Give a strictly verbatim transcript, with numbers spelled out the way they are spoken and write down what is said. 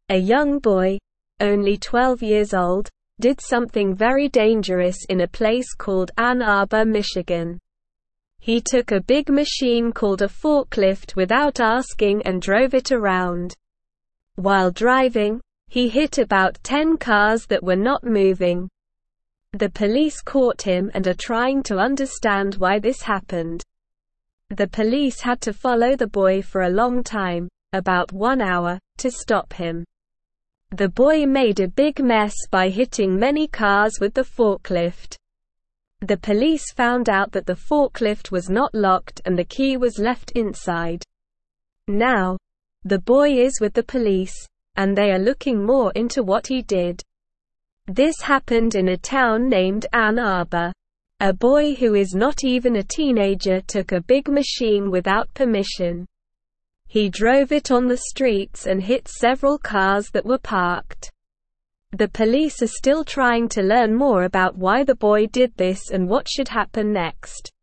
A young boy, only twelve years old, did something very dangerous in a place called Ann Arbor, Michigan. He took a big machine called a forklift without asking and drove it around. While driving, he hit about ten cars that were not moving. The police caught him and are trying to understand why this happened. The police had to follow the boy for a long time, about one hour, to stop him. The boy made a big mess by hitting many cars with the forklift. The police found out that the forklift was not locked and the key was left inside. Now, the boy is with the police, and they are looking more into what he did. This happened in a town named Ann Arbor. A boy who is not even a teenager took a big machine without permission. He drove it on the streets and hit several cars that were parked. The police are still trying to learn more about why the boy did this and what should happen next.